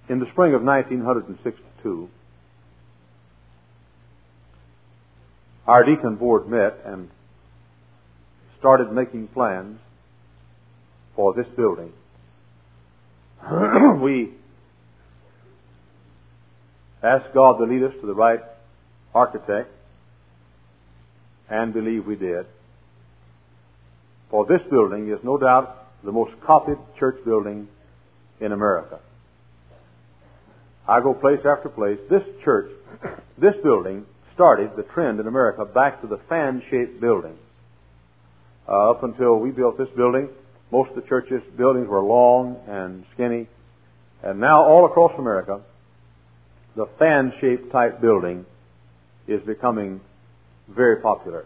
In the spring of 1962, our deacon board met and started making plans for this building. We asked God to lead us to the right architect, and believe we did. For this building is no doubt the most copied church building in America. I go place after place. This building started the trend in America back to the fan-shaped building. Up until we built this building, most of the churches' buildings were long and skinny. And now all across America, the fan-shaped type building is becoming very popular.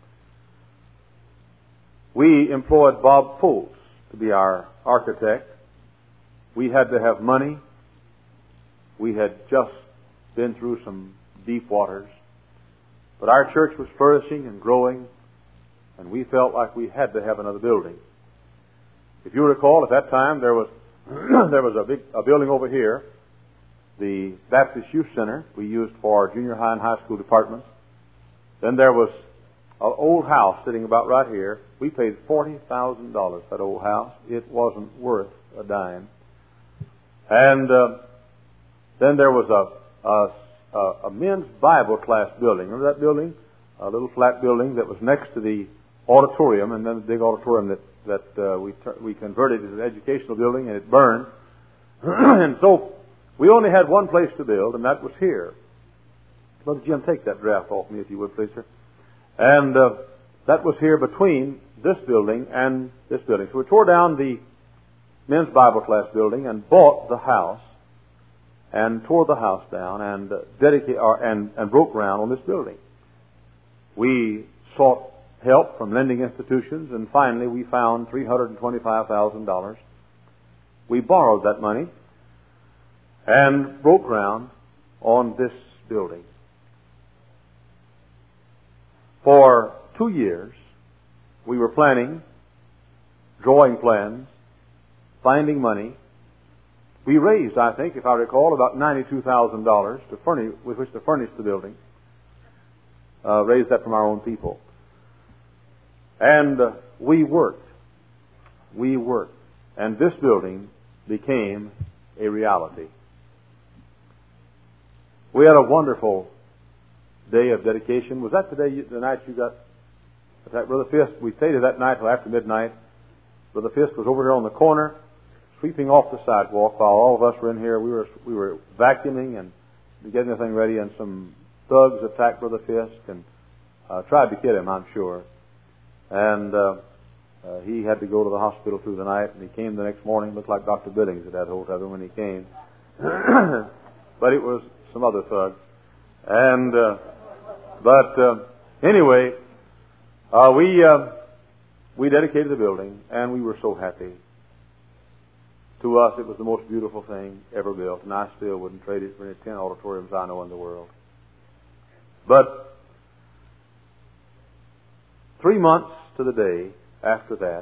We employed Bob Foltz to be our architect. We had to have money. We had just been through some deep waters. But our church was flourishing and growing, and we felt like we had to have another building. If you recall, at that time there was a building over here, the Baptist Youth Center we used for our junior high and high school departments. Then there was an old house sitting about right here. We paid $40,000 for that old house. It wasn't worth a dime. And then there was a men's Bible class building. Remember that building? A little flat building that was next to the auditorium, and then the big auditorium that we converted as an educational building, and it burned. And so we only had one place to build, and that was here. Brother Jim, take that draft off me, if you would, please, sir. And that was here between this building and this building. So we tore down the men's Bible class building and bought the house and tore the house down and and broke ground on this building. We sought help from lending institutions, and finally we found $325,000. We borrowed that money and broke ground on this building. For 2 years, we were planning, drawing plans, finding money. We raised, I think, if I recall, about $92,000 with which to furnish the building. Raised that from our own people. And we worked. And this building became a reality. We had a wonderful day of dedication. Was that the night you got? Was that Brother Fisk? We stayed that night till after midnight. Brother Fisk was over here on the corner, sweeping off the sidewalk while all of us were in here. We were vacuuming and getting everything ready, and some thugs attacked Brother Fisk and tried to kill him, I'm sure. And he had to go to the hospital through the night, and he came the next morning. Looked like Dr. Billings at that hotel room when he came. But it was some other thugs. And anyway, we dedicated the building, and we were so happy. To us, it was the most beautiful thing ever built, and I still wouldn't trade it for any 10 auditoriums I know in the world. But 3 months to the day after that,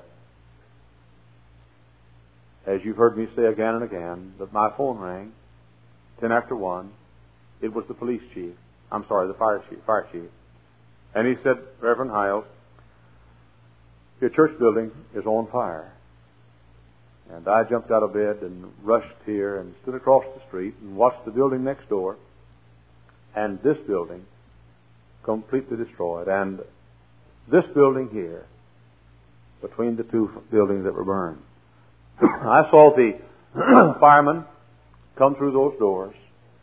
as you've heard me say again and again, that my phone rang, 10 after 1. It was the police chief. I'm sorry, the fire chief. And he said, Reverend Hiles, your church building is on fire. And I jumped out of bed and rushed here and stood across the street and watched the building next door, and this building completely destroyed. And this building here, between the two buildings that were burned. I saw the firemen come through those doors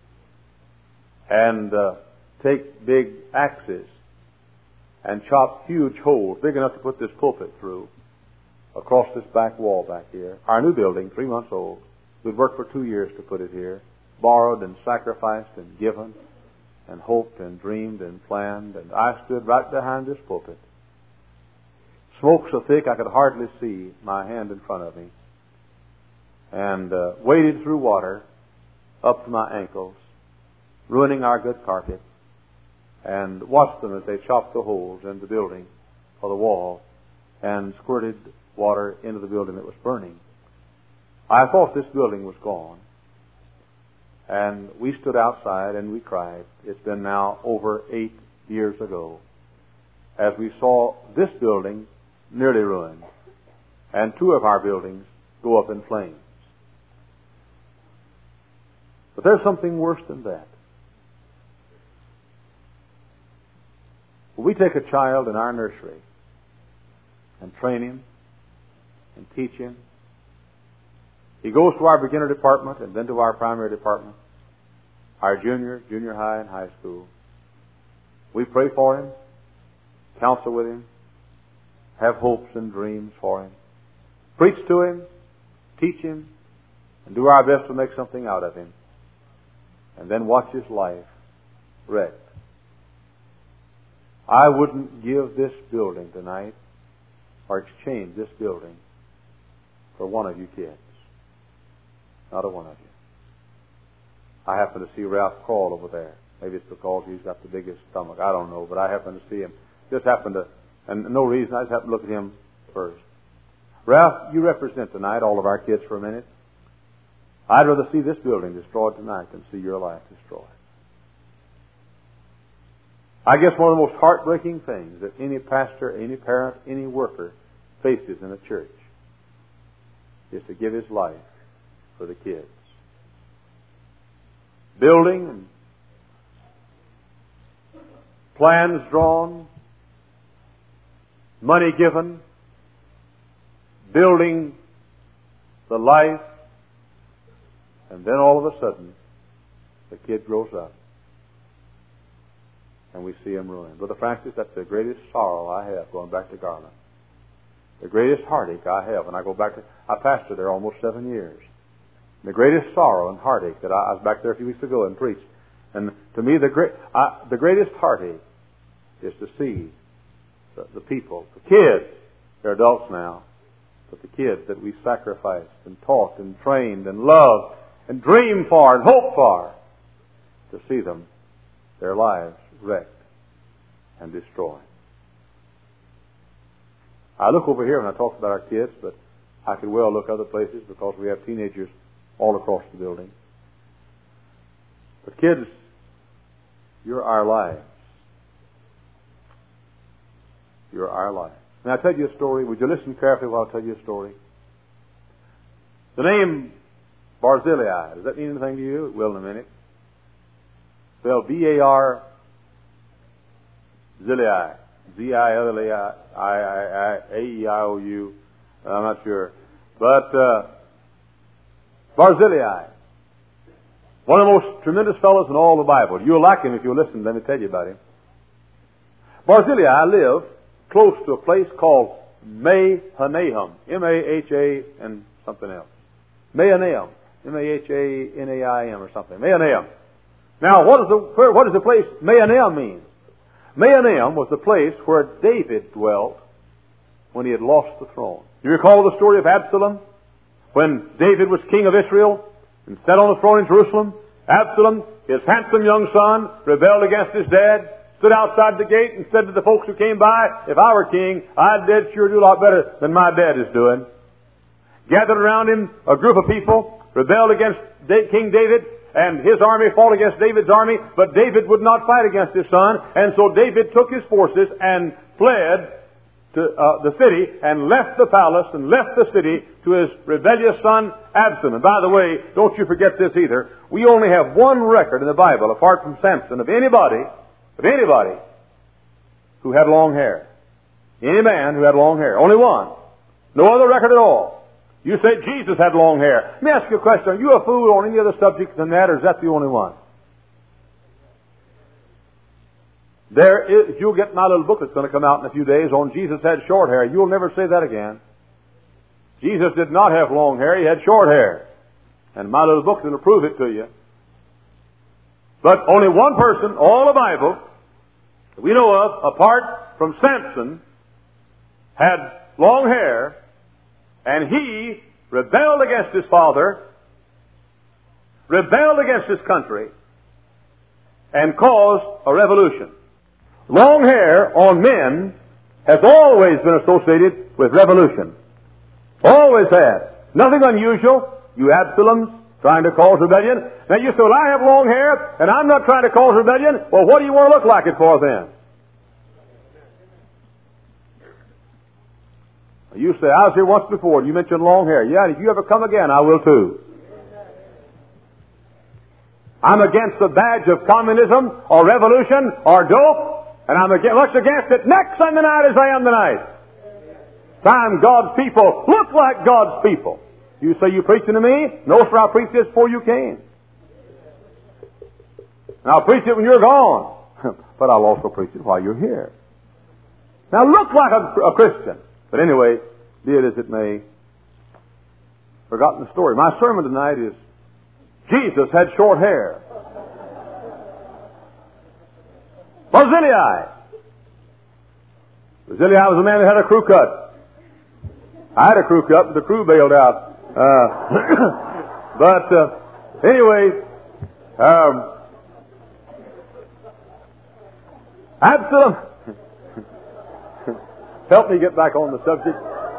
and take big axes and chop huge holes, big enough to put this pulpit through, across this back wall back here. Our new building, 3 months old. We'd worked for 2 years to put it here. Borrowed and sacrificed and given and hoped and dreamed and planned. And I stood right behind this pulpit. Smoke so thick I could hardly see my hand in front of me. And waded through water up to my ankles, ruining our good carpet, and watched them as they chopped the holes in the building or the wall and squirted water into the building that was burning. I thought this building was gone. And we stood outside and we cried. It's been now over 8 years ago, as we saw this building nearly ruined and 2 of our buildings go up in flames. But there's something worse than that. When we take a child in our nursery and train him and teach him, he goes to our beginner department and then to our primary department, our junior high, and high school. We pray for him, counsel with him, have hopes and dreams for him, preach to him, teach him, and do our best to make something out of him. And then watch his life wrecked. I wouldn't give this building tonight or exchange this building for one of you kids. Not a one of you. I happen to see Ralph Crawl over there. Maybe it's because he's got the biggest stomach. I don't know, but I happen to see him. And no reason, I just happened to look at him first. Ralph, you represent tonight all of our kids for a minute. I'd rather see this building destroyed tonight than see your life destroyed. I guess one of the most heartbreaking things that any pastor, any parent, any worker faces in a church is to give his life for the kids. Building and plans drawn, money given, building the life, and then all of a sudden the kid grows up and we see him ruined. Brother Francis, that's the greatest sorrow I have going back to Garland. The greatest heartache I have. And I pastored there almost 7 years. The greatest sorrow and heartache that I was back there a few weeks ago and preached. And to me, the greatest heartache is to see the people, the kids, they're adults now, but the kids that we sacrificed and taught and trained and loved and dreamed for and hoped for, to see them, their lives wrecked and destroyed. I look over here when I talk about our kids, but I could well look other places because we have teenagers all across the building. But kids, you're our lives. You're our lives. May I tell you a story? Would you listen carefully while I tell you a story? The name Barzillai, does that mean anything to you? It will in a minute. Spelled B-A-R Zillai. Z-I-L-L-A-I-A-E-I-O-U. I'm not sure. But Barzillai, one of the most tremendous fellows in all the Bible. You'll like him if you'll listen. Let me tell you about him. Barzillai lived close to a place called Mahanaim. M-A-H-A and something else. Mahanaim. M-A-H-A-N-A-I-M or something. Mahanaim. Now, what does the place Mahanaim mean? Mahanaim was the place where David dwelt when he had lost the throne. You recall the story of Absalom? When David was king of Israel and sat on the throne in Jerusalem, Absalom, his handsome young son, rebelled against his dad, stood outside the gate and said to the folks who came by, if I were king, I'd sure do a lot better than my dad is doing. Gathered around him a group of people, rebelled against King David, and his army fought against David's army, but David would not fight against his son, and so David took his forces and fled to the city and left the palace and left the city to his rebellious son Absalom. And by the way, don't you forget this either. We only have one record in the Bible, apart from Samson, of anybody who had long hair. Any man who had long hair. Only one. No other record at all. You say Jesus had long hair. Let me ask you a question. Are you a fool on any other subject than that, or is that the only one? You'll get my little book that's going to come out in a few days on Jesus had short hair. You'll never say that again. Jesus did not have long hair. He had short hair. And my little book will prove it to you. But only one person, all the Bible, that we know of, apart from Samson, had long hair, and he rebelled against his father, rebelled against his country, and caused a revolution. Long hair on men has always been associated with revolution. Always has. Nothing unusual. You Absaloms Trying to cause rebellion. Now you say, well, I have long hair, and I'm not trying to cause rebellion. Well, what do you want to look like it for then? You say, I was here once before, and you mentioned long hair. Yeah, and if you ever come again, I will too. I'm against the badge of communism or revolution or dope, and I'm much against it next Sunday night as I am tonight. Time God's people look like God's people. You say, you preaching to me? No, sir, I'll preach this before you came. And I'll preach it when you're gone. But I'll also preach it while you're here. Now look like a Christian. But anyway, be it as it may, forgotten the story. My sermon tonight is, Jesus had short hair. Barzillai. Barzillai was a man that had a crew cut. I had a crew cut, but the crew bailed out. Anyway, Absalom. Help me get back on the subject.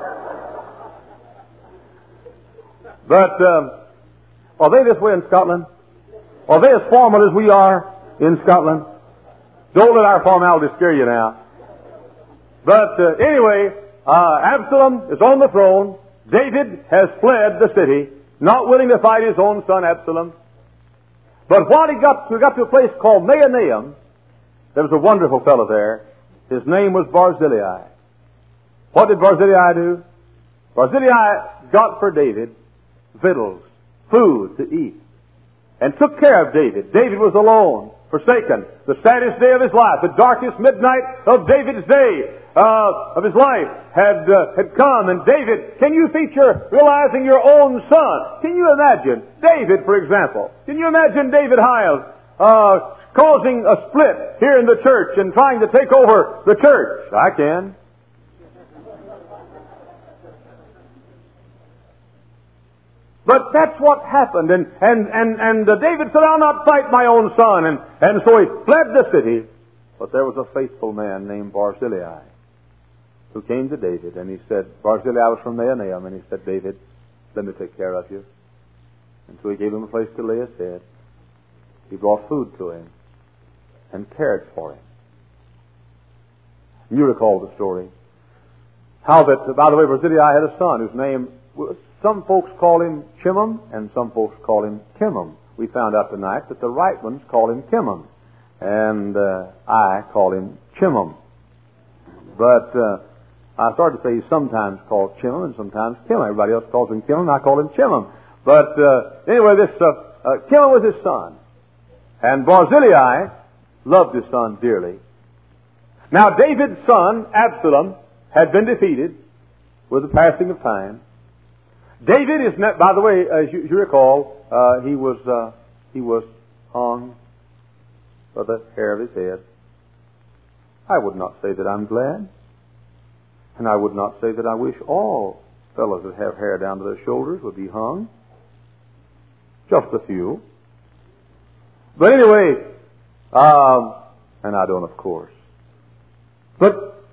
But are they this way in Scotland? Are they as formal as we are in Scotland? Don't let our formality scare you now. But anyway, Absalom is on the throne. David has fled the city, not willing to fight his own son Absalom. But while we got to a place called Mahanaim, there was a wonderful fellow there. His name was Barzillai. What did Barzillai do? Barzillai got for David victuals, food to eat, and took care of David. David was alone, forsaken. The saddest day of his life, the darkest midnight of David's day, of his life had come. And David, can you feature realizing your own son? Can you imagine David, for example? Can you imagine David Hiles causing a split here in the church and trying to take over the church? I can. But that's what happened. And David said, I'll not fight my own son. And so he fled the city. But there was a faithful man named Barzillai who came to David, and he said, Barzillai was from Mahanaim, and he said, David, let me take care of you. And so he gave him a place to lay his head. He brought food to him and cared for him. You recall the story. How that, by the way, Barzillai had a son whose name, some folks call him Chimham, and some folks call him Kimham. We found out tonight that the right ones call him Kimham, and I call him Chimham. But I started to say he's sometimes called Chimham and sometimes Kimham. Everybody else calls him Kimham, I call him Chimham. But anyway, this Kimham was his son, and Barzillai loved his son dearly. Now David's son, Absalom, had been defeated with the passing of time. David is, by the way, as you recall, he was hung by the hair of his head. I would not say that I'm glad, and I would not say that I wish all fellows that have hair down to their shoulders would be hung. Just a few. But anyway, and I don't, of course. But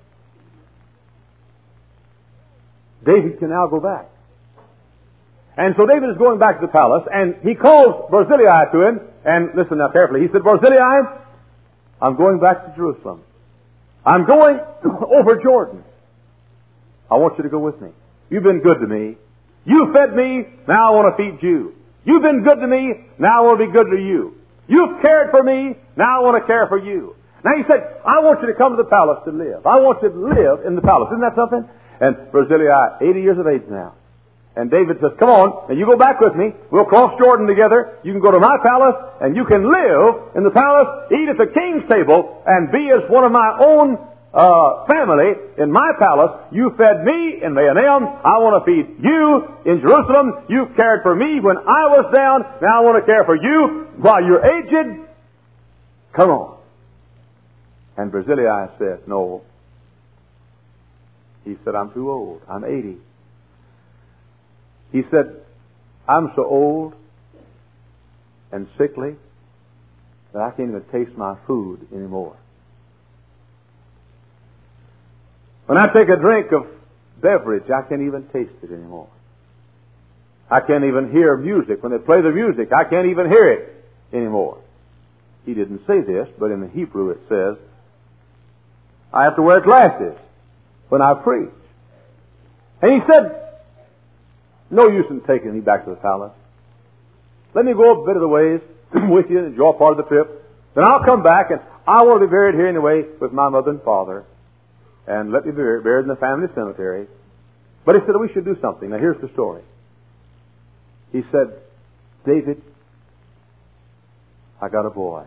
David can now go back. And so David is going back to the palace, and he calls Barzillai to him, and listen now carefully. He said, Barzillai, I'm going back to Jerusalem. I'm going over Jordan. I want you to go with me. You've been good to me. You fed me, now I want to feed you. You've been good to me, now I want to be good to you. You've cared for me, now I want to care for you. Now he said, I want you to come to the palace to live. I want you to live in the palace. Isn't that something? And Barzillai, 80 years of age now. And David says, come on, and you go back with me. We'll cross Jordan together. You can go to my palace, and you can live in the palace, eat at the king's table, and be as one of my own family in my palace. You fed me in Mahanaim. I want to feed you in Jerusalem. You cared for me when I was down. Now I want to care for you while you're aged. Come on. And Barzillai said, no. He said, I'm too old. I'm 80. He said, I'm so old and sickly that I can't even taste my food anymore. When I take a drink of beverage, I can't even taste it anymore. I can't even hear music. When they play the music, I can't even hear it anymore. He didn't say this, but in the Hebrew it says, I have to wear glasses when I preach. And he said, no use in taking me back to the palace. Let me go a bit of the ways with you and enjoy part of the trip. Then I'll come back, and I want to be buried here anyway with my mother and father. And let me be buried in the family cemetery. But he said we should do something. Now here's the story. He said, David, I got a boy.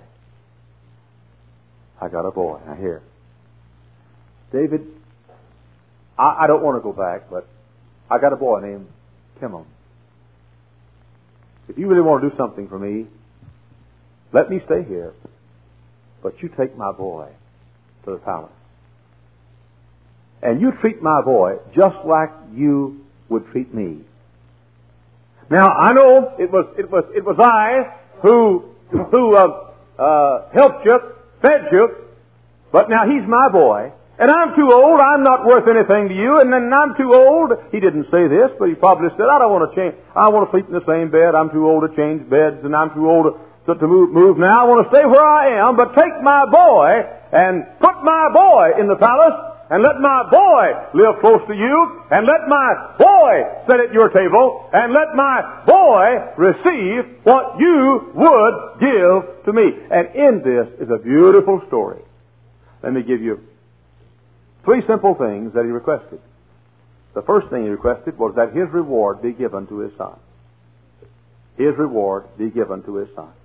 I got a boy. Now here. David, I don't want to go back, but I got a boy named Timon. If you really want to do something for me, let me stay here, but you take my boy to the palace. And you treat my boy just like you would treat me. Now, I know it was I who helped you, fed you, but now he's my boy. And I'm too old, I'm not worth anything to you, and then I'm too old. He didn't say this, but he probably said, I don't want to change. I want to sleep in the same bed. I'm too old to change beds, and I'm too old to move now. I want to stay where I am, but take my boy and put my boy in the palace, and let my boy live close to you, and let my boy sit at your table, and let my boy receive what you would give to me. And in this is a beautiful story. Let me give you 3 simple things that he requested. The first thing he requested was that his reward be given to his son. His reward be given to his son.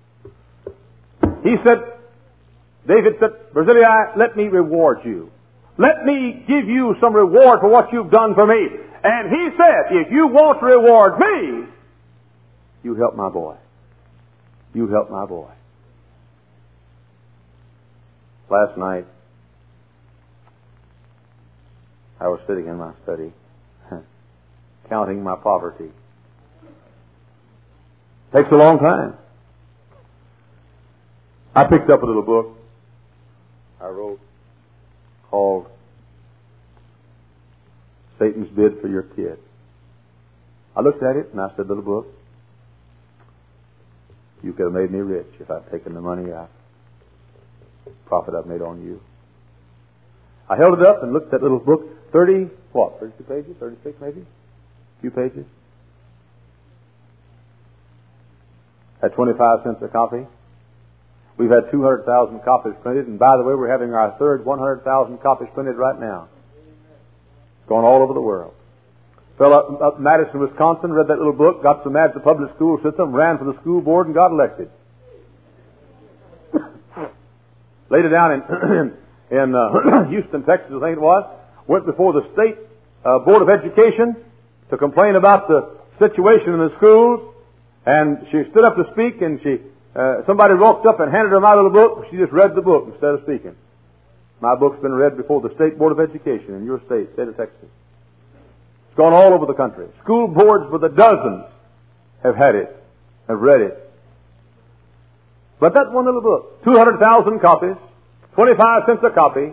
He said, David said, Barzillai, let me reward you. Let me give you some reward for what you've done for me. And he said, if you want to reward me, you help my boy. You help my boy. Last night, I was sitting in my study, counting my poverty. Takes a long time. I picked up a little book I wrote called Satan's Bid for Your Kid. I looked at it and I said, little book, you could have made me rich if I'd taken the money profit I've made on you. I held it up and looked at that little book. 32 pages? 36 maybe? A few pages. At 25 cents a copy. We've had 200,000 copies printed, and by the way, we're having our third 100,000 copies printed right now. It's going all over the world. Fellow up in Madison, Wisconsin, read that little book, got so mad at the public school system, ran for the school board, and got elected. Later down in Houston, Texas, I think it was, went before the state Board of Education to complain about the situation in the schools, and she stood up to speak, and somebody walked up and handed her my little book. She just read the book instead of speaking. My book's been read before the State Board of Education in your state of Texas. It's gone all over the country. School boards with the dozens have had it, have read it. But that one little book, 200,000 copies, 25 cents a copy.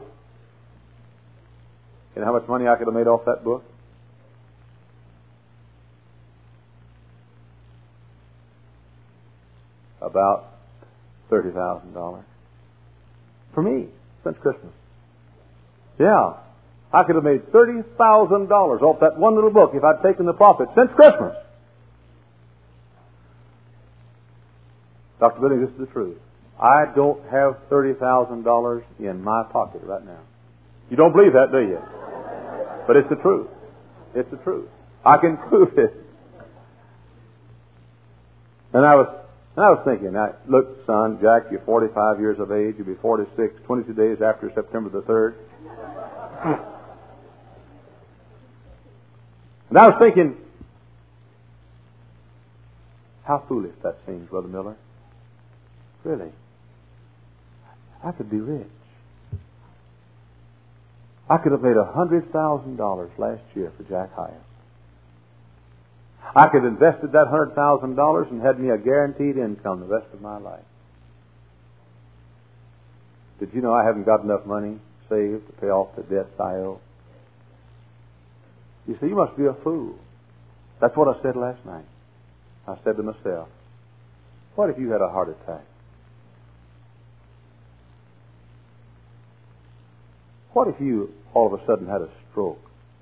You know how much money I could have made off that book? About $30,000. For me, since Christmas. Yeah. I could have made $30,000 off that one little book if I'd taken the profit since Christmas. Dr. Billy, this is the truth. I don't have $30,000 in my pocket right now. You don't believe that, do you? But it's the truth. It's the truth. I can prove it. And I was thinking, look, son, Jack, you're 45 years of age. You'll be 46, 22 days after September the 3rd. And I was thinking, how foolish that seems, Brother Miller. Really. I could be rich. I could have made $100,000 last year for Jack Hyam. I could have invested that $100,000 and had me a guaranteed income the rest of my life. Did you know I haven't got enough money saved to pay off the debts I owe? You say, you must be a fool. That's what I said last night. I said to myself, what if you had a heart attack? What if you all of a sudden had a stroke?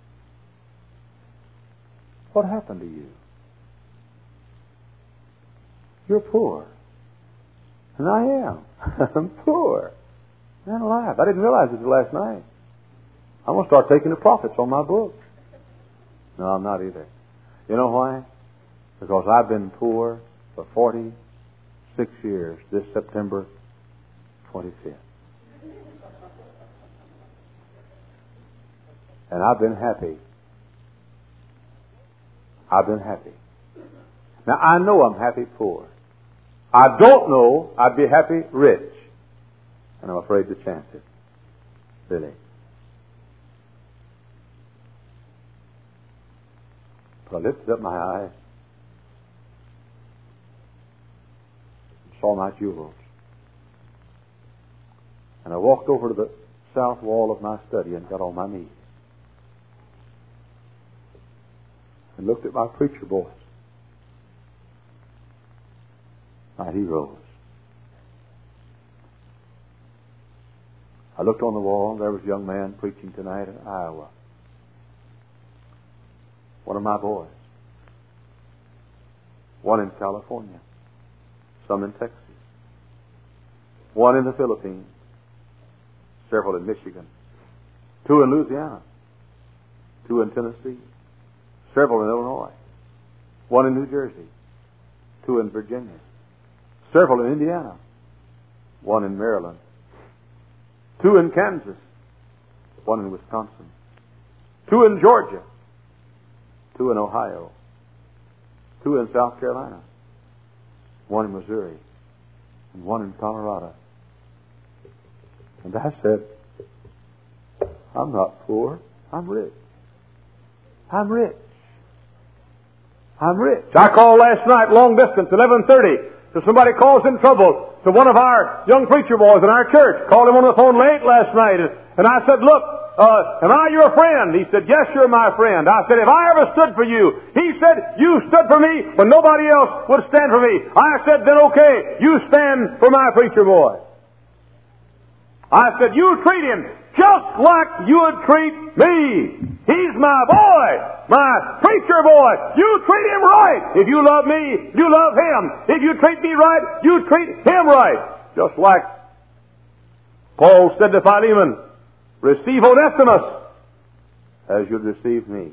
What happened to you? You're poor. And I am. I'm poor. Man alive. I didn't realize it last night. I'm going to start taking the profits on my book. No, I'm not either. You know why? Because I've been poor for 46 years this September 25th. And I've been happy. I've been happy. Now, I know I'm happy poor. I don't know I'd be happy rich. And I'm afraid to chance it. Really. But I lifted up my eyes and saw my jewels. And I walked over to the south wall of my study and got on my knees. And looked at my preacher boys, my heroes. I looked on the wall, and there was a young man preaching tonight in Iowa. One of my boys. One in California. Some in Texas. One in the Philippines. Several in Michigan. 2 in Louisiana. 2 in Tennessee. Several in Illinois. 1 in New Jersey. 2 in Virginia. Several in Indiana. 1 in Maryland. 2 in Kansas. 1 in Wisconsin. 2 in Georgia. 2 in Ohio. 2 in South Carolina. 1 in Missouri. And 1 in Colorado. And I said, I'm not poor. I'm rich. I'm rich. I'm rich. I called last night, long distance, 11:30, to somebody calls in trouble, to one of our young preacher boys in our church. Called him on the phone late last night, and I said, look, am I your friend? He said, yes, you're my friend. I said, if I ever stood for you? He said, you stood for me when nobody else would stand for me. I said, then okay, you stand for my preacher boy. I said, you treat him just like you would treat me. He's my boy, my preacher boy. You treat him right. If you love me, you love him. If you treat me right, you treat him right. Just like Paul said to Philemon, receive Onesimus as you'd receive me.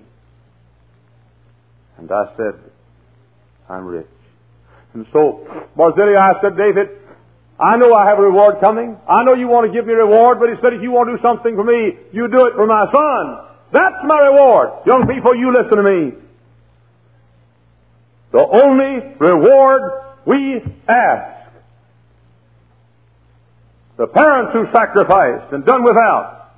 And I said, I'm rich. And so, Barzillai, I said, David, I know I have a reward coming. I know you want to give me a reward, but he said, if you want to do something for me, you do it for my son. That's my reward. Young people, you listen to me. The only reward we ask, the parents who sacrificed and done without,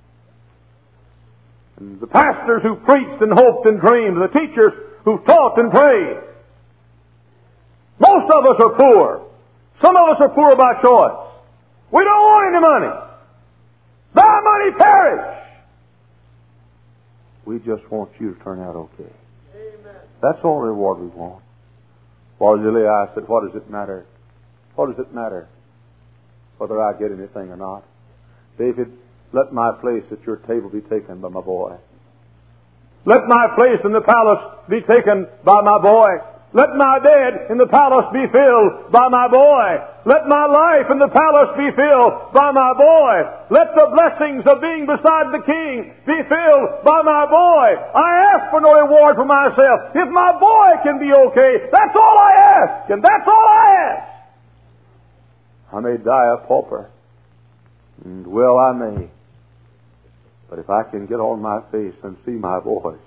and the pastors who preached and hoped and dreamed, the teachers who taught and prayed. Most of us are poor. Some of us are poor by choice. We don't want any money. Thy money perish. We just want you to turn out okay. Amen. That's all the reward we want. Barzillai, I said, what does it matter? What does it matter whether I get anything or not? David, let my place at your table be taken by my boy. Let my place in the palace be taken by my boy. Let my bed in the palace be filled by my boy. Let my life in the palace be filled by my boy. Let the blessings of being beside the king be filled by my boy. I ask for no reward for myself. If my boy can be okay, that's all I ask, and that's all I ask. I may die a pauper, and well I may. But if I can get on my face and see my boys,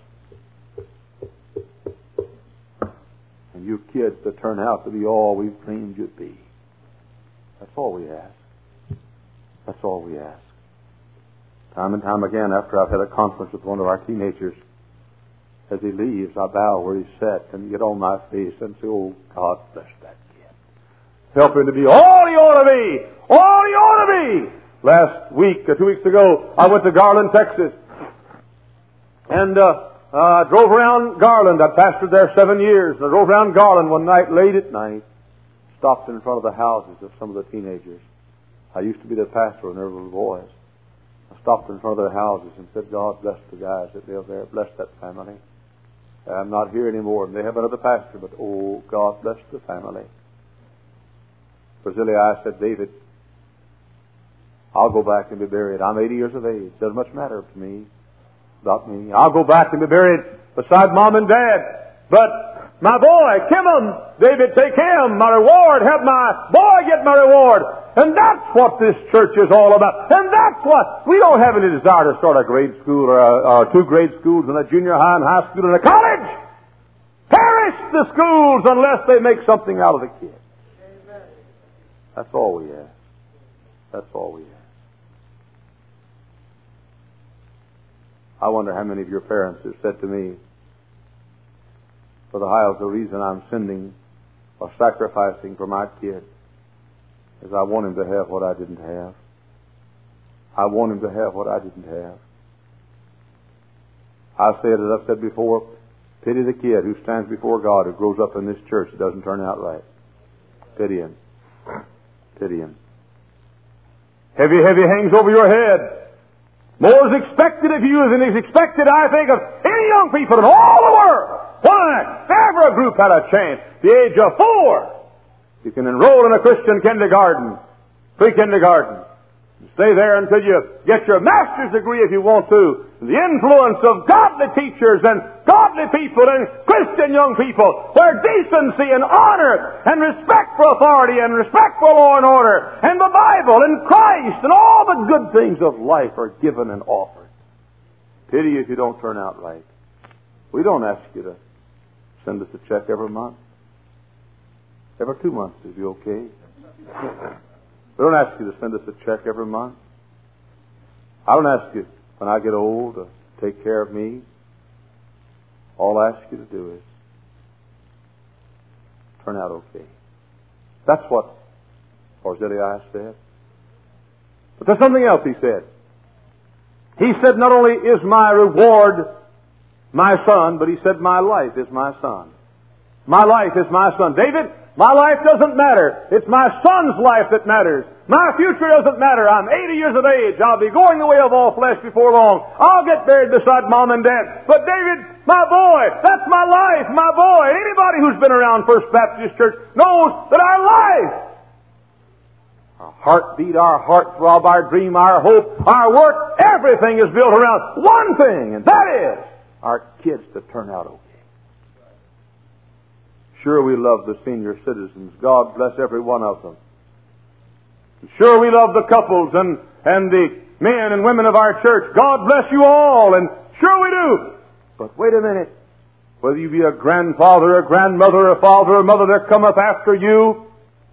and you kids that turn out to be all we've dreamed you'd be. That's all we ask. That's all we ask. Time and time again, after I've had a conference with one of our teenagers, as he leaves, I bow where he's sat and get on my face and say, oh, God bless that kid. Help him to be all he ought to be. All he ought to be. Last week, or 2 weeks ago, I went to Garland, Texas. And I drove around Garland. I pastored there 7 years. I drove around Garland one night, late at night, stopped in front of the houses of some of the teenagers. I used to be their pastor when they were little boys. I stopped in front of their houses and said, God bless the guys that live there. Bless that family. I'm not here anymore, and they have another pastor, but oh, God bless the family. Brasilia, I said, David, I'll go back and be buried. I'm 80 years of age. Doesn't much matter to me about me. I'll go back and be buried beside Mom and Dad. But my boy, Kimmon, David, take him. My reward, have my boy get my reward. And that's what this church is all about. And that's what, we don't have any desire to start a grade school or 2 grade schools and a junior high and high school and a college. Perish the schools unless they make something out of the kids. Amen. That's all we ask. That's all we ask. I wonder how many of your parents have said to me, Brother Hiles, the reason I'm sending or sacrificing for my kid is I want him to have what I didn't have. I want him to have what I didn't have. I said, as I've said before, pity the kid who stands before God who grows up in this church that doesn't turn out right. Pity him. Pity him. Heavy, heavy hangs over your head. More is expected of you than is expected, I think, of any young people in all the world. Why? If ever a group had a chance, the age of 4, you can enroll in a Christian kindergarten, pre-kindergarten. Stay there until you get your master's degree if you want to. The influence of godly teachers and godly people and Christian young people, where decency and honor and respect for authority and respect for law and order and the Bible and Christ and all the good things of life are given and offered. Pity if you don't turn out right. We don't ask you to send us a check every month. Every 2 months is you okay? We don't ask you to send us a check every month. I don't ask you when I get old to take care of me. All I ask you to do is turn out okay. That's what Barzillai said. But there's something else he said. He said, not only is my reward my son, but he said, my life is my son. My life is my son. David, my life doesn't matter. It's my son's life that matters. My future doesn't matter. I'm 80 years of age. I'll be going the way of all flesh before long. I'll get buried beside Mom and Dad. But David, my boy, that's my life, my boy. Anybody who's been around First Baptist Church knows that our life, our heartbeat, our heartthrob, our dream, our hope, our work, everything is built around one thing, and that is our kids to turn out okay. Sure, we love the senior citizens. God bless every one of them. Sure, we love the couples and the men and women of our church. God bless you all, and sure we do. But wait a minute. Whether you be a grandfather, a grandmother, a father, or mother that cometh after you,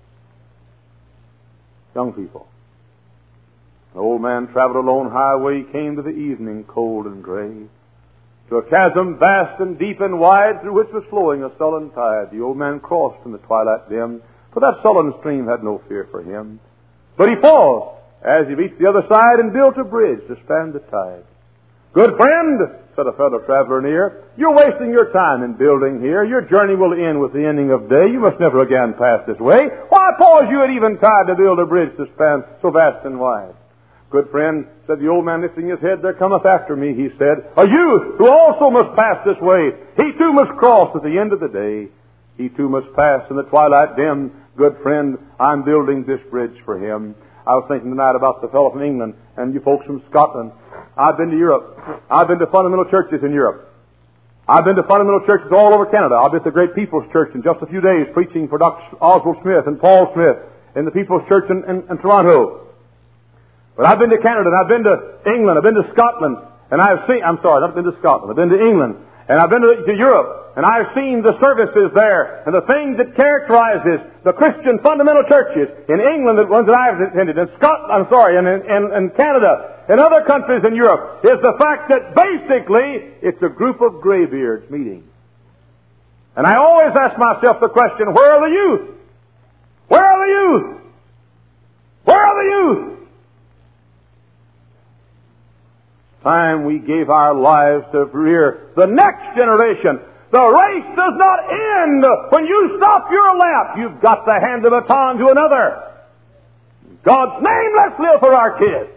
young people. An old man traveled a lone highway, came to the evening cold and gray, to a chasm vast and deep and wide, through which was flowing a sullen tide. The old man crossed in the twilight dim, for that sullen stream had no fear for him. But he paused as he reached the other side and built a bridge to span the tide. Good friend, said a fellow traveler near, you're wasting your time in building here. Your journey will end with the ending of day. You must never again pass this way. Why pause you at eventide to build a bridge to span so vast and wide? Good friend, said the old man, lifting his head, there cometh after me, he said, a youth who also must pass this way. He too must cross at the end of the day. He too must pass in the twilight dim. Good friend, I'm building this bridge for him. I was thinking tonight about the fellow from England and you folks from Scotland. I've been to Europe. I've been to fundamental churches in Europe. I've been to fundamental churches all over Canada. I'll be at the Great People's Church in just a few days, preaching for Dr. Oswald Smith and Paul Smith in the People's Church in Toronto. But I've been to Canada, and I've been to England, I've been to Scotland, and I've seen, I'm sorry, I've been to Scotland, I've been to England, and I've been to Europe, and I've seen the services there, and the thing that characterizes the Christian fundamental churches in England, the ones that I've attended, in Scotland, in Canada, and other countries in Europe, is the fact that basically it's a group of graybeards meeting. And I always ask myself the question, where are the youth? Where are the youth? Where are the youth? time we gave our lives to rear the next generation. The race does not end when you stop your lap. You've got to hand the baton to another. In God's name, let's live for our kids.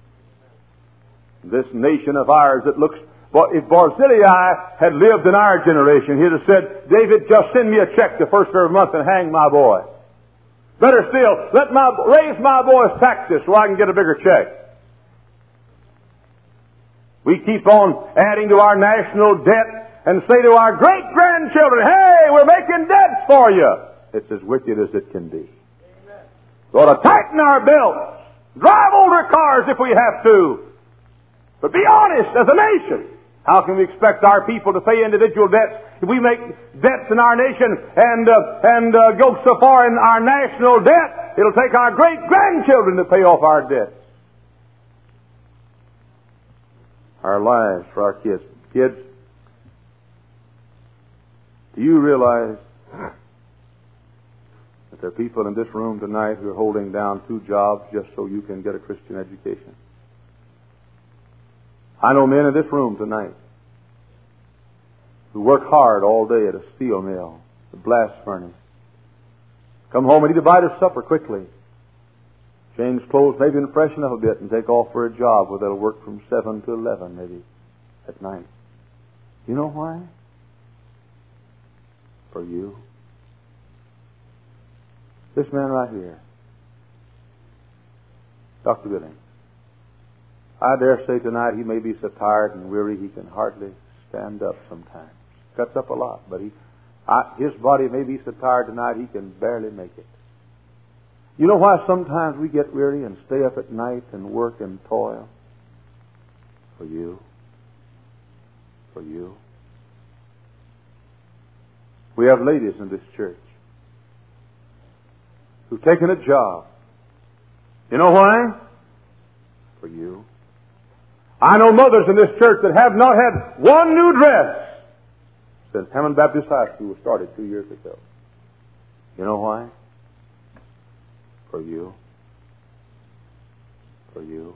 This nation of ours that looks... Well, if Barzillai had lived in our generation, he'd have said, David, just send me a check the first of the month and hang my boy. Better still, raise my boy's taxes so I can get a bigger check. We keep on adding to our national debt and say to our great-grandchildren, hey, we're making debts for you. It's as wicked as it can be. We ought to tighten our belts, drive older cars if we have to, but be honest as a nation. How can we expect our people to pay individual debts if we make debts in our nation and go so far in our national debt? It'll take our great-grandchildren to pay off our debts. Our lives for our kids. Kids, do you realize that there are people in this room tonight who are holding down 2 jobs just so you can get a Christian education? I know men in this room tonight who work hard all day at a steel mill, a blast furnace. Come home and eat a bite of supper quickly. Change clothes, maybe and freshen up a bit and take off for a job where they'll work from 7 to 11 maybe at night. You know why? For you. This man right here, Dr. Billings. I dare say tonight he may be so tired and weary he can hardly stand up sometimes. Cuts up a lot, but his body may be so tired tonight he can barely make it. You know why sometimes we get weary and stay up at night and work and toil? For you. For you. We have ladies in this church who've taken a job. You know why? For you. I know mothers in this church that have not had one new dress since Hammond Baptist High School was started 2 years ago. You know why? For you. For you.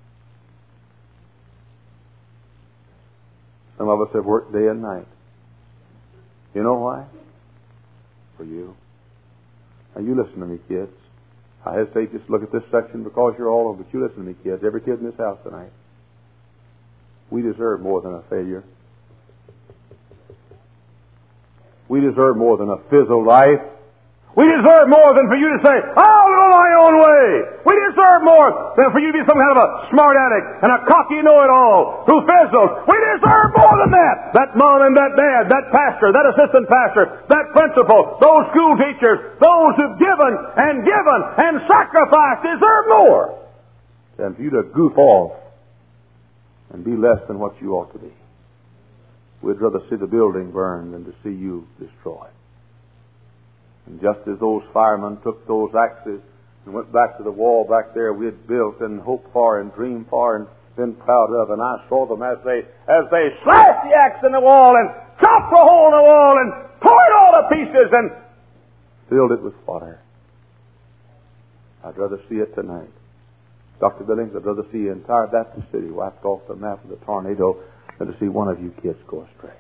Some of us have worked day and night. You know why? For you. Now you listen to me, kids. I hesitate just to look at this section because you're all over, but you listen to me, kids. Every kid in this house tonight. We deserve more than a failure. We deserve more than a fizzled life. We deserve more than for you to say, I'll go my own way. We deserve more than for you to be some kind of a smart aleck and a cocky know-it-all who fizzles. We deserve more than that. That mom and that dad, that pastor, that assistant pastor, that principal, those school teachers, those who've given and sacrificed deserve more than for you to goof off and be less than what you ought to be. We'd rather see the building burn than to see you destroyed. And just as those firemen took those axes and went back to the wall back there we had built and hoped for and dreamed for and been proud of, and I saw them as they slashed the axe in the wall and chopped a hole in the wall and tore it all to pieces and filled it with water. I'd rather see it tonight. Dr. Billings, I'd rather see the entire Baptist city wiped off the map of the tornado than to see one of you kids go astray.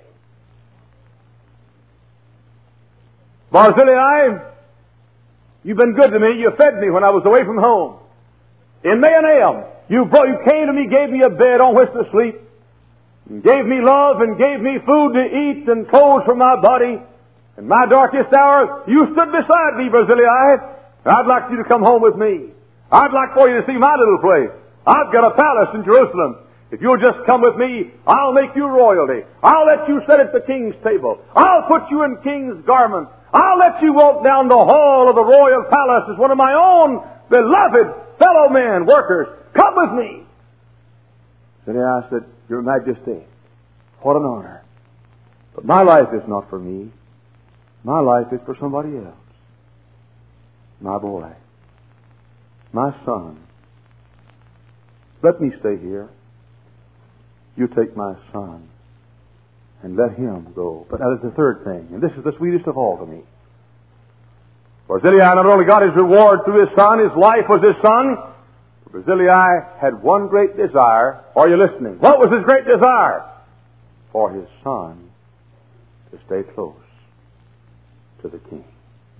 Barzillai, you've been good to me. You fed me when I was away from home. In Mayonnaise, you came to me, gave me a bed on which to sleep, and gave me love and gave me food to eat and clothes for my body. In my darkest hour, you stood beside me, Barzillai. I'd like you to come home with me. I'd like for you to see my little place. I've got a palace in Jerusalem. If you'll just come with me, I'll make you royalty. I'll let you sit at the king's table. I'll put you in king's garments. I'll let you walk down the hall of the royal palace as one of my own beloved fellow men, workers. Come with me. Then I said, Your Majesty, what an honor. But my life is not for me. My life is for somebody else. My boy. My son. Let me stay here. You take my son and let him go. But that is the third thing, and this is the sweetest of all to me. Barzillai not only got his reward through his son, his life was his son, Barzillai had one great desire. Are you listening? What was his great desire? For his son to stay close to the king.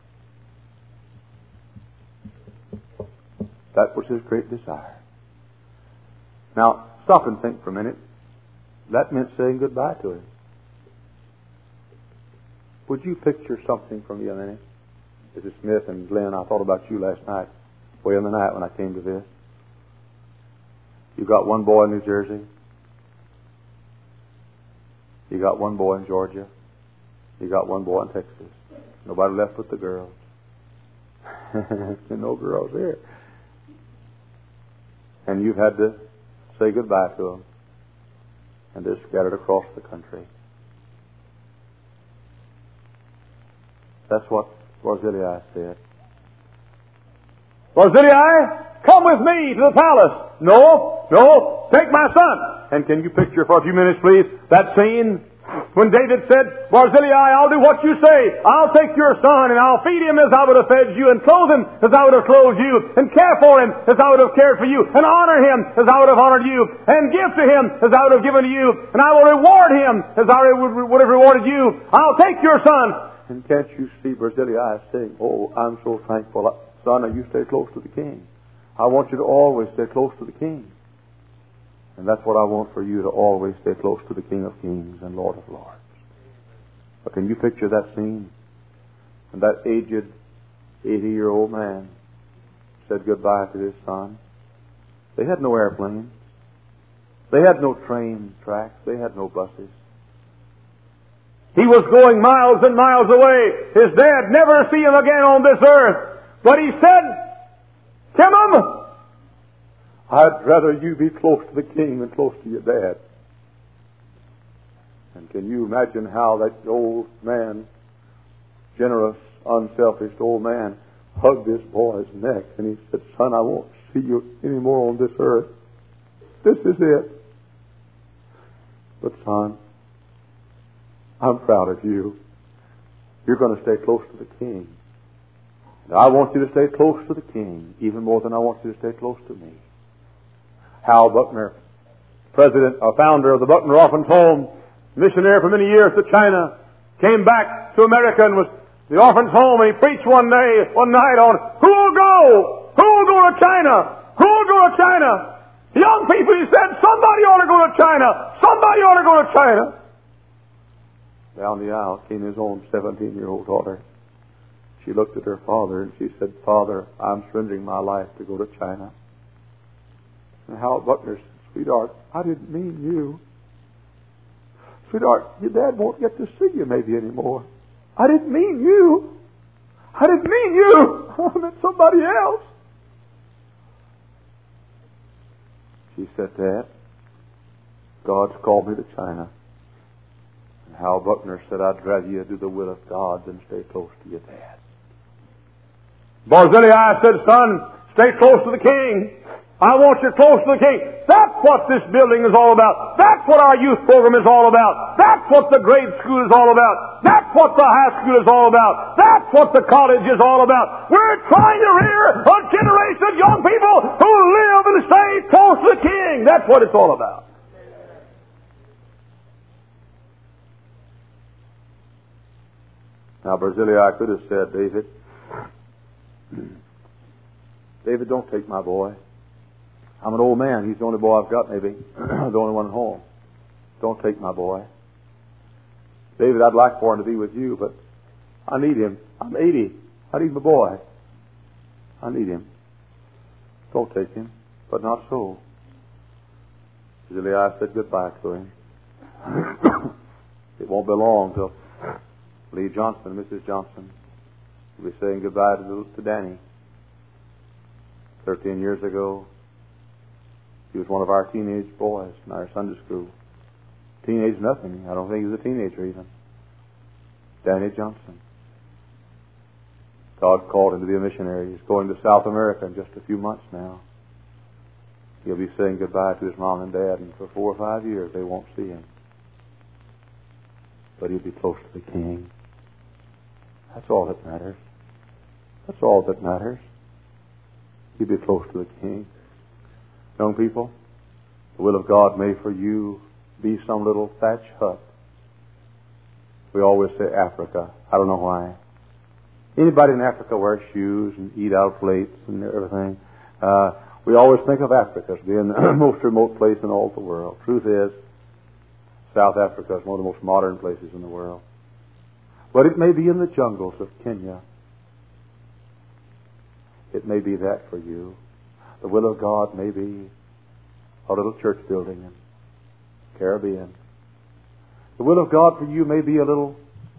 That was his great desire. Now, stop and think for a minute. That meant saying goodbye to him. Would you picture something for me a minute? Mrs. Smith and Glenn, I thought about you last night, way in the night when I came to this. You got one boy in New Jersey. You got one boy in Georgia. You got one boy in Texas. Nobody left but the girls. No girls here. And you've had to say goodbye to them. And they're scattered across the country. That's what Barzillai said. Barzillai, come with me to the palace. No, take my son. And can you picture for a few minutes, please, that scene when David said, Barzillai, I'll do what you say. I'll take your son and I'll feed him as I would have fed you, and clothe him as I would have clothed you, and care for him as I would have cared for you, and honor him as I would have honored you, and give to him as I would have given to you, and I will reward him as I would have rewarded you. I'll take your son. And can't you see Barzillai saying, oh, I'm so thankful. Son, you stay close to the king. I want you to always stay close to the king. And that's what I want for you, to always stay close to the King of Kings and Lord of Lords. But can you picture that scene? And that aged 80-year-old man said goodbye to his son. They had no airplanes. They had no train tracks. They had no buses. He was going miles and miles away. His dad never see him again on this earth. But he said, Timon, I'd rather you be close to the king than close to your dad. And can you imagine how that old man, generous, unselfish old man, hugged this boy's neck and he said, son, I won't see you anymore on this earth. This is it. But son, I'm proud of you. You're going to stay close to the king. And I want you to stay close to the king even more than I want you to stay close to me. Hal Buckner, founder of the Buckner Orphans Home, missionary for many years to China, came back to America and was the orphans' home, and he preached one night on who'll go to China? Who'll go to China? Young people, he said, somebody ought to go to China. Somebody ought to go to China. Down the aisle came his own 17-year-old daughter. She looked at her father and she said, Father, I'm surrendering my life to go to China. And Hal Buckner said, sweetheart, I didn't mean you. Sweetheart, your dad won't get to see you maybe anymore. I didn't mean you. I didn't mean you. I meant somebody else. She said, Dad, God's called me to China. And Hal Buckner said, I'd rather you do the will of God than stay close to your dad. Barzillai said, son, stay close to the king. I want you close to the king. That's what this building is all about. That's what our youth program is all about. That's what the grade school is all about. That's what the high school is all about. That's what the college is all about. We're trying to rear a generation of young people who live and stay close to the king. That's what it's all about. Now, Barzillai could have said, David, don't take my boy. I'm an old man. He's the only boy I've got, maybe. The only one at home. Don't take my boy. David, I'd like for him to be with you, but I need him. I'm 80. I need my boy. I need him. Don't take him. But not so. Barzillai said goodbye to him. It won't be long till Lee Johnson, Mrs. Johnson, will be saying goodbye to Danny. 13 years ago, he was one of our teenage boys in our Sunday school. Teenage nothing. I don't think he was a teenager even. Danny Johnson. God called him to be a missionary. He's going to South America in just a few months now. He'll be saying goodbye to his mom and dad, and for 4 or 5 years they won't see him. But he'll be close to the king. That's all that matters. That's all that matters. He'll be close to the king. Young people, the will of God may for you be some little thatch hut. We always say Africa. I don't know why. Anybody in Africa wears shoes and eat out of plates and everything. We always think of Africa as being the most remote place in all the world. Truth is, South Africa is one of the most modern places in the world. But it may be in the jungles of Kenya. It may be that for you. The will of God may be a little church building in the Caribbean. The will of God for you may be a little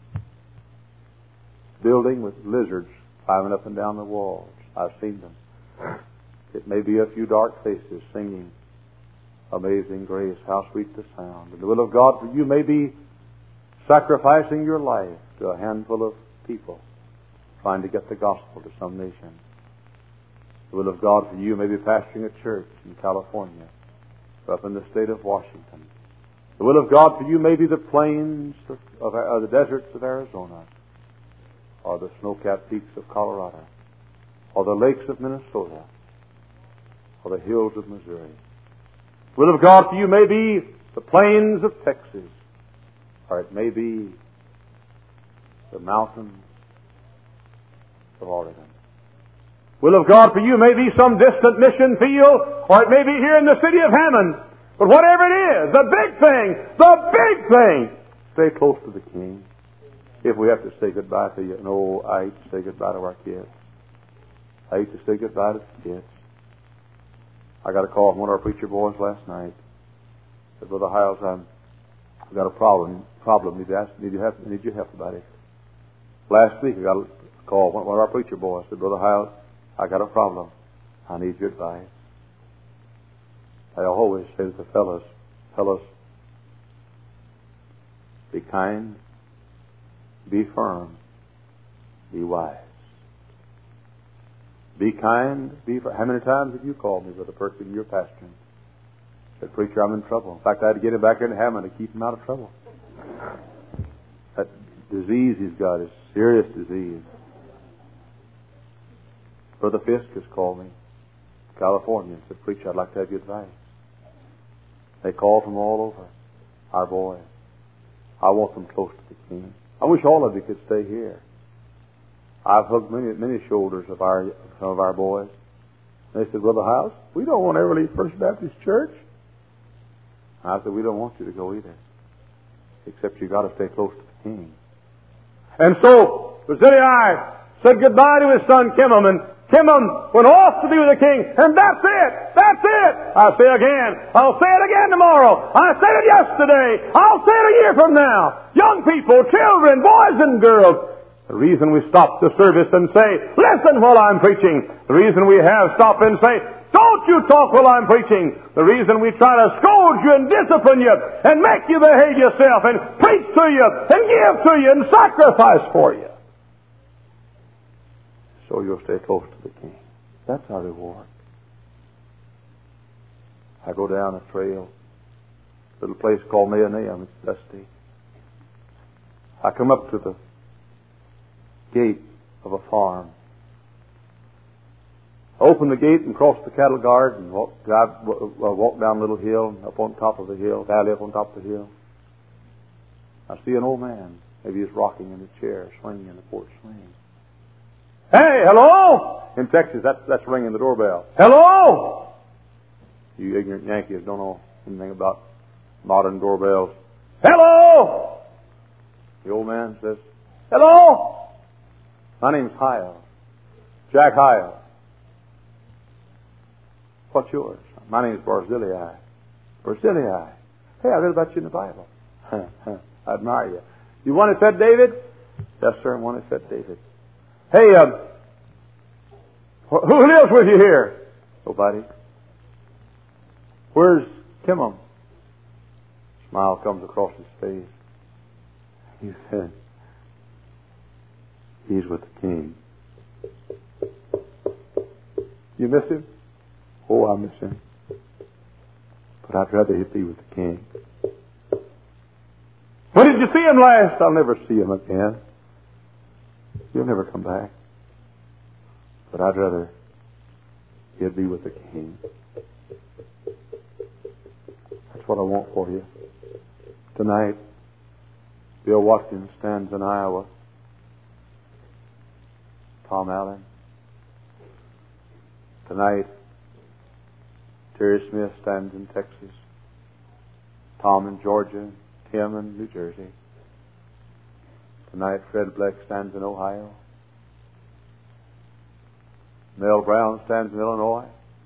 building with lizards climbing up and down the walls. I've seen them. It may be a few dark faces singing Amazing Grace, how sweet the sound. And the will of God for you may be sacrificing your life to a handful of people trying to get the gospel to some nation. The will of God for you may be pastoring a church in California or up in the state of Washington. The will of God for you may be the plains of the deserts of Arizona, or the snow-capped peaks of Colorado, or the lakes of Minnesota, or the hills of Missouri. The will of God for you may be the plains of Texas, or it may be the mountains of Oregon. The will of God for you may be some distant mission field, or it may be here in the city of Hammond. But whatever it is, the big thing, stay close to the King. If we have to say goodbye to you, no, I hate to say goodbye to our kids. I hate to say goodbye to the kids. I got a call from one of our preacher boys last night. Said, Brother Hiles, I've got a problem. Need your help about it. Last week I got a call from one of our preacher boys. Said, Brother Hiles, I got a problem. I need your advice. I always say to the fellows, be kind, be firm, be wise. Be kind, be firm. How many times have you called me, Brother Perkins, you're pastoring? Said, Preacher, I'm in trouble. In fact, I had to get him back here in Hammond to keep him out of trouble. That disease he's got is serious disease. Brother Fisk has called me, California, and said, Preacher, I'd like to have your advice. They call from all over. Our boys. I want them close to the King. I wish all of you could stay here. I've hugged many shoulders of some of our boys. They said, Brother House, we don't want to ever leave First Baptist Church. I said, we don't want you to go either. Except you got to stay close to the King. And so, Barzillai said goodbye to his son Kimmon, and Kimmon went off to be with the King, and that's it! That's it! I say again, I'll say it again tomorrow, I said it yesterday, I'll say it a year from now. Young people, children, boys and girls, the reason we stop the service and say, listen while I'm preaching, the reason we have stopped and say, don't you talk while I'm preaching, the reason we try to scold you and discipline you and make you behave yourself and preach to you and give to you and sacrifice for you, so you'll stay close to the King. That's our reward. I go down a trail, a little place called Mahanaim. It's dusty. I come up to the gate of a farm. I open the gate and cross the cattle guard and walk down a little hill, up on top of the hill, valley up on top of the hill. I see an old man. Maybe he's rocking in a chair, swinging in the porch swing. Hey, hello! In Texas, that's ringing the doorbell. Hello! You ignorant Yankees don't know anything about modern doorbells. Hello! The old man says, hello! My name's Hiles. Jack Hiles. What's yours? My name's Barzillai. Barzillai. Hey, I read about you in the Bible. I admire you. You one that said David? Yes, sir, one that said David. Hey, who lives with you here? Nobody. Where's Kimmon? Smile comes across his face. He said, he's with the King. You miss him? Oh, I miss him. But I'd rather he'd be with the King. When did you see him last? I'll never see him again. He'll never come back. But I'd rather he'd be with the King. That's what I want for you. Tonight, Bill Watkins stands in Iowa. Tom Allen. Tonight, Terry Smith stands in Texas. Tom in Georgia. Tim in New Jersey. Tonight, Fred Bleck stands in Ohio. Mel Brown stands in Illinois.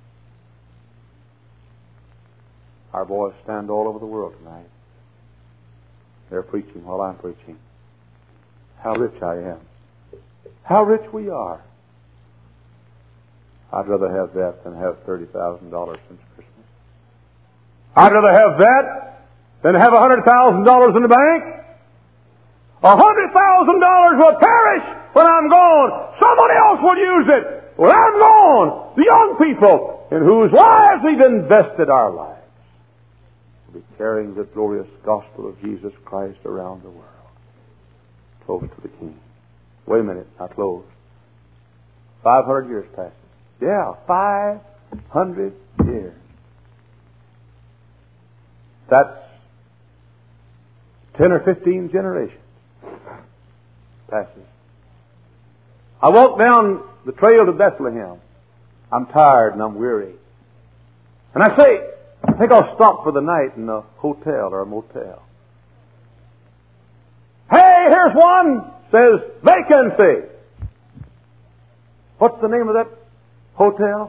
Our boys stand all over the world tonight. They're preaching while I'm preaching. How rich I am. How rich we are. I'd rather have that than have $30,000 since Christmas. I'd rather have that than have $100,000 in the bank. $100,000 will perish when I'm gone. Somebody else will use it when I'm gone. The young people in whose lives we've invested our lives will be carrying the glorious gospel of Jesus Christ around the world. Close to the King. Wait a minute, I close. 500 years passes. Yeah, 500 years. That's 10 or 15 generations. Passes. I walk down the trail to Bethlehem. I'm tired and I'm weary. And I say, I think I'll stop for the night in a hotel or a motel. Hey, here's one, says vacancy. What's the name of that hotel?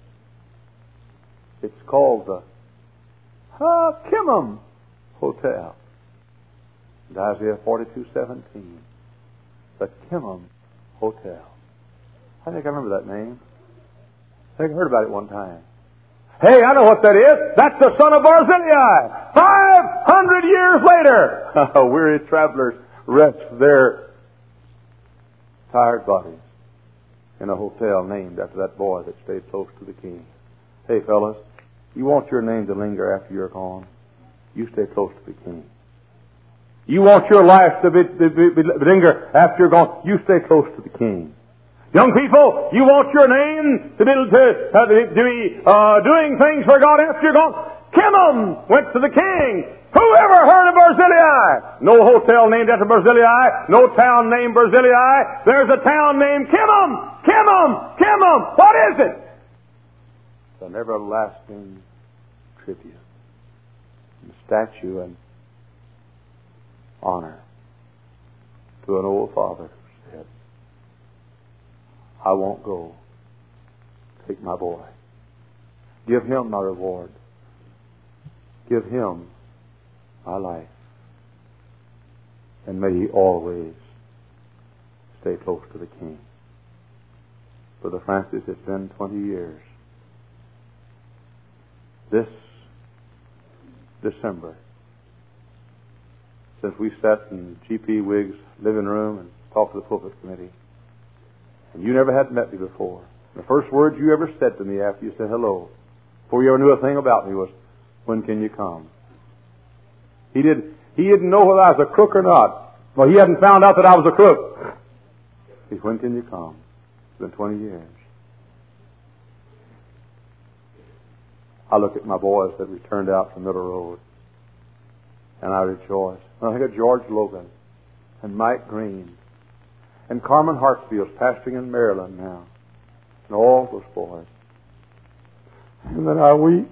It's called the Kimmum Hotel. And Isaiah 42:17. The Kimmum Hotel. I think I remember that name. I think I heard about it one time. Hey, I know what that is. That's the son of Barzillai. 500 years later, weary travelers rest their tired bodies in a hotel named after that boy that stayed close to the King. Hey, fellas, you want your name to linger after you're gone? You stay close to the King. You want your life to linger after you're gone? You stay close to the King. Young people, you want your name to be doing things for God after you're gone? Kimmum went to the King. Who ever heard of Barzillai? No hotel named after Barzillai. No town named Barzillai. There's a town named Kimmum. Kimmum. Kimmum. What is it? It's an everlasting tribute, and statue, and honor to an old father who said, I won't go. Take my boy. Give him my reward. Give him my life. And may he always stay close to the King. Brother Francis, it's been 20 years. This December, since we sat in G.P. Wigg's living room and talked to the pulpit committee, and you never had met me before. The first words you ever said to me after you said hello, before you ever knew a thing about me, was, when can you come? He didn't know whether I was a crook or not. Well, he hadn't found out that I was a crook. He said, when can you come? It's been 20 years. I look at my boys that we turned out from Middle Road, and I rejoice. And I think of George Logan and Mike Green and Carmen Hartsfield's pastoring in Maryland now, and all those boys. And then I weep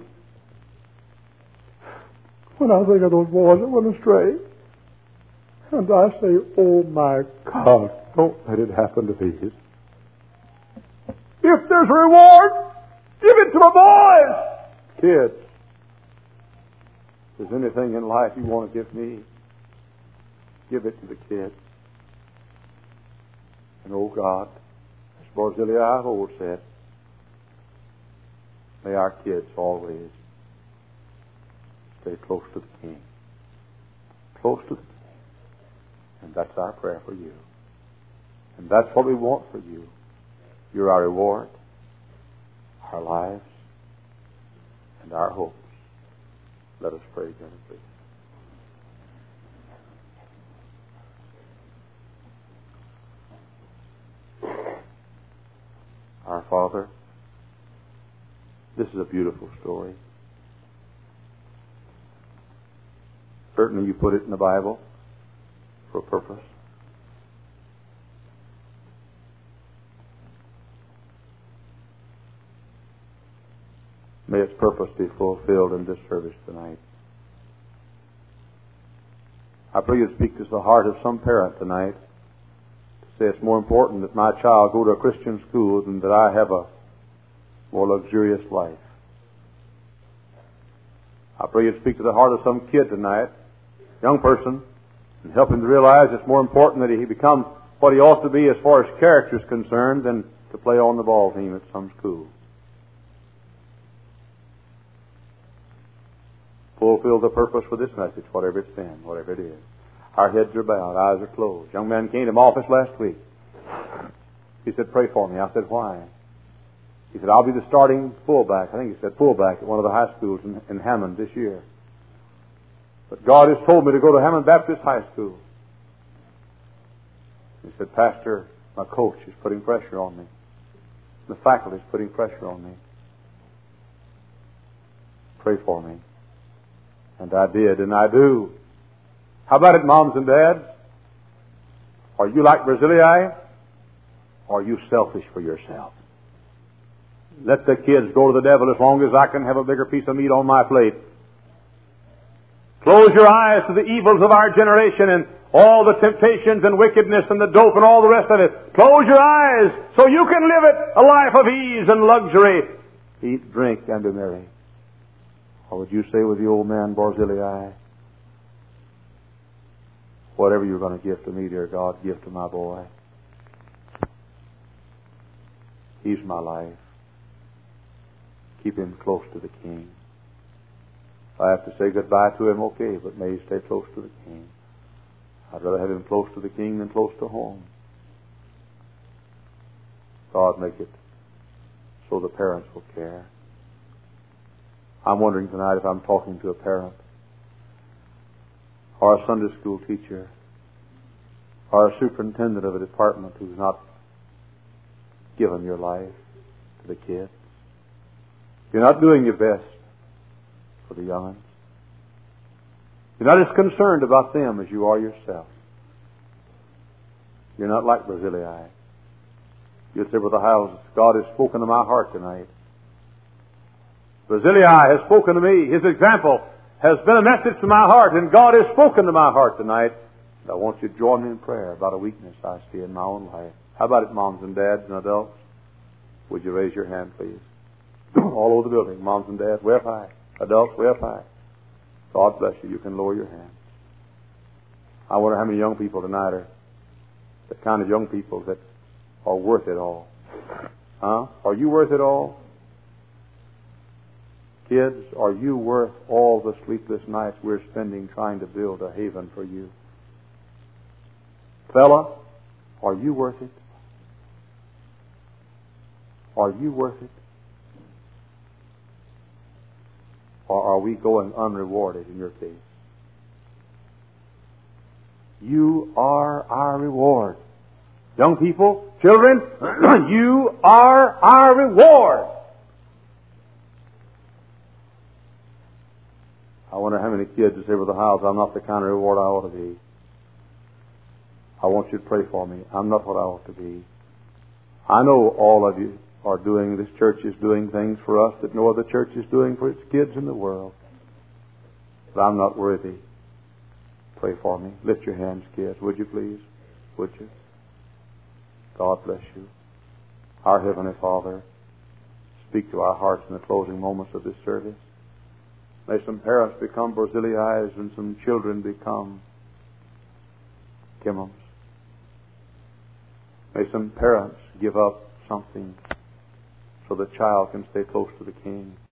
when I think of those boys that went astray. And I say, oh my God, don't let it happen to these. If there's a reward, give it to the boys. Kids, if there's anything in life you want to give me, give it to the kids. And oh God, as Barzillai of old said, may our kids always stay close to the King. Close to the King. And that's our prayer for you. And that's what we want for you. You're our reward, our lives, and our hopes. Let us pray together, please. Our Father, This is a beautiful story. Certainly you put it in the Bible for a purpose. May its purpose be fulfilled in this service tonight. I pray you speak to the heart of some parent tonight to say it's more important that my child go to a Christian school than that I have a more luxurious life. I pray you speak to the heart of some kid tonight, young person, and help him to realize it's more important that he become what he ought to be as far as character is concerned than to play on the ball team at some school. Fulfill the purpose for this message, whatever it's been, whatever it is. Our heads are bowed, eyes are closed. Young man came to my office last week. He said, pray for me. I said, why? He said, I'll be the starting fullback. I think he said fullback at one of the high schools in Hammond this year. But God has told me to go to Hammond Baptist High School. He said, Pastor, my coach is putting pressure on me. The faculty is putting pressure on me. Pray for me. And I did, and I do. How about it, moms and dads? Are you like Barzillai? Or are you selfish for yourself? Let the kids go to the devil as long as I can have a bigger piece of meat on my plate. Close your eyes to the evils of our generation and all the temptations and wickedness and the dope and all the rest of it. Close your eyes so you can live it, a life of ease and luxury. Eat, drink, and be merry. Or would you say with the old man Barzillai, whatever you're going to give to me, dear God, give to my boy. He's my life. Keep him close to the King. If I have to say goodbye to him, okay, but may he stay close to the King. I'd rather have him close to the King than close to home. God, make it so the parents will care. I'm wondering tonight if I'm talking to a parent or a Sunday school teacher or a superintendent of a department who's not given your life to the kids. You're not doing your best for the young ones. You're not as concerned about them as you are yourself. You're not like Barzillai. You'll say with the house, God has spoken to my heart tonight. Barzillai has spoken to me. His example has been a message to my heart, and God has spoken to my heart tonight. And I want you to join me in prayer about a weakness I see in my own life. How about it, moms and dads and adults? Would you raise your hand, please? All over the building, moms and dads, way up high. Adults, way up high. God bless you. You can lower your hands. I wonder how many young people tonight are the kind of young people that are worth it all. Huh? Are you worth it all? Kids, are you worth all the sleepless nights we're spending trying to build a haven for you? Fella, are you worth it? Are you worth it? Or are we going unrewarded in your case? You are our reward. Young people, children, you are our reward. I wonder how many kids say over the house, I'm not the kind of reward I ought to be. I want you to pray for me. I'm not what I ought to be. I know all of you are doing, this church is doing things for us that no other church is doing for its kids in the world. But I'm not worthy. Pray for me. Lift your hands, kids, would you please? Would you? God bless you. Our Heavenly Father, speak to our hearts in the closing moments of this service. May some parents become Barzillai's and some children become Kimmons. May some parents give up something so the child can stay close to the King.